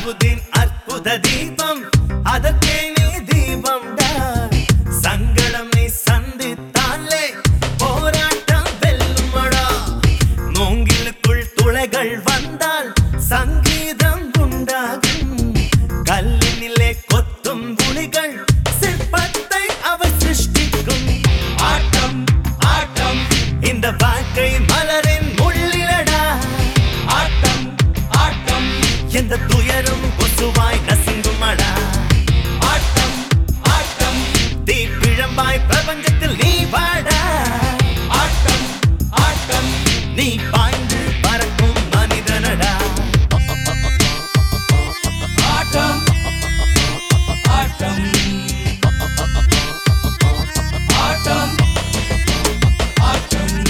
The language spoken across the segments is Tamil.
அலாவுதீன் அற்புத தீபம் அதற்கே நீ தீபம் சங்கடம் நீ சந்தித்தாலே போராட்டம் வெல்லுமடா மூங்கிலுக்குள் துளைகள் வந்தால் சங்கீதம் உண்டாகும் கல்லினிலே கொத்தும் புலிகள் சிற்பத்தை அவர் சிருஷ்டிக்கும் ஆட்டம் ஆட்டம் இந்த வாழ்க்கை மலரின் முள்ளிலடா ஆட்டம் ஆட்டம் எந்த துயரும் கொசுவாய் நசுங்குமடா ஆட்டம் ஆட்டம் தீப்பிழம்பாய் பிரபஞ்சத்தில் நீ வாடா ஆட்டம் ஆட்டம் நீ பாய்ந்து பறக்கும் மனிதனடா ஆட்டம் ஆட்டம் ஆட்டம் ஆட்டம்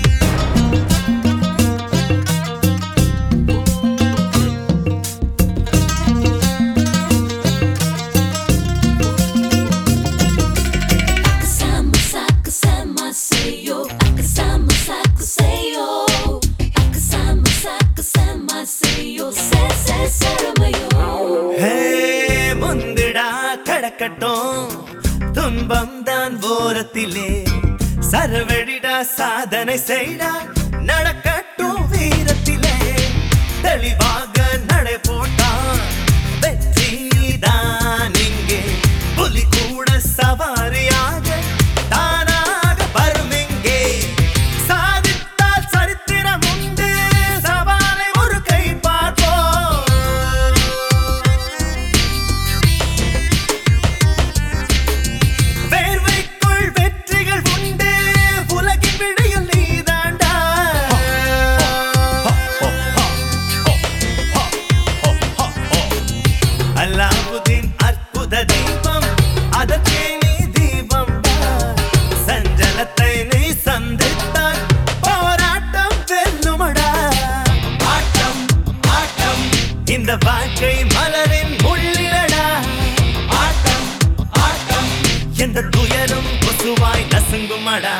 முந்திடா கடக்கட்டும் துன்பம் தான் ஓரத்திலே சரவெடிடா சாதனை செய்டா நடக்கட்டும் வீரத்திலே தெளிவாக நடை போட்டான் வெற்றிதான் இங்கே புலி கூட சவாரியாக தானாக வரும் இங்கே சாதித்தால் சரித்திரம் உண்டு சவாலை ஒரு கை பார்ப்போம் வேர்வைக்குள் வெற்றிகள் உண்டு உலகின் விடையில் நீதாண்டா அலாவுதீன் அற்புத தீபம் அதற்கே நீ தீபம் சஞ்சலத்தை நீ சந்தித்தால் போராட்டம் வெல்லுமடா ஆட்டம் ஆட்டம் இந்த வாழ்க்கை மலரின் முள்ளிலடா ஆட்டம் ஆட்டம் எந்த துயரும் கொசுவாய் நசுங்குமடா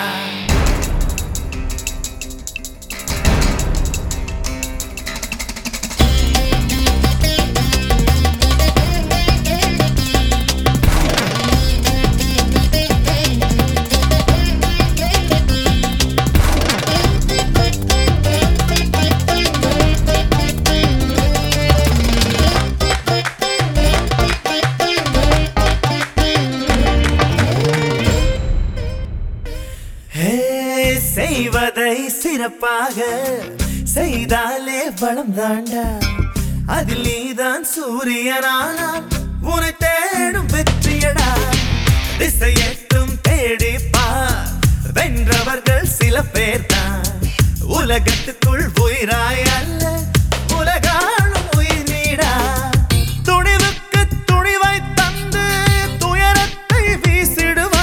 செய்வதை சிறப்பாக செய்தாலே வளம் தாண்டா அதில் நீதான் சூரியனானால் உன்னை தேடும் வெற்றியடா திசையெட்டும் தேடிப்பார் வென்றவர்கள் சில பேர் தான் உலகத்துக்குள் உயிராய் அல்ல உலகாலும் உயிர் நீடா துணிவுக்கு துணிவை தந்து துயரத்தை வீசிடுவார்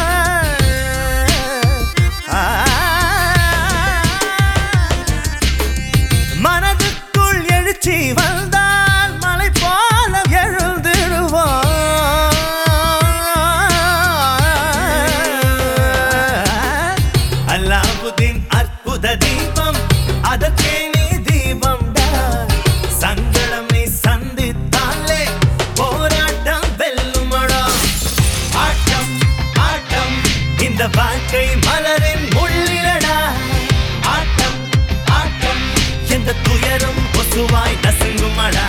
மனதுக்குள் எழுச்சி வந்தால் மலை போல எழுந்திடுவோம் அலாவுதீன் அற்புத தீபம் அதற்கே நீ தீபம் சங்கடம் நீ சந்தித்தாலே போராட்டம் வெல்லுமடா ஆட்டம் ஆட்டம் இந்த வாழ்க்கை மலரின் முள்ளிலடா ஆட்டம் ஆட்டம் எந்த துயரும் கொசுவாய் நசுங்குமடா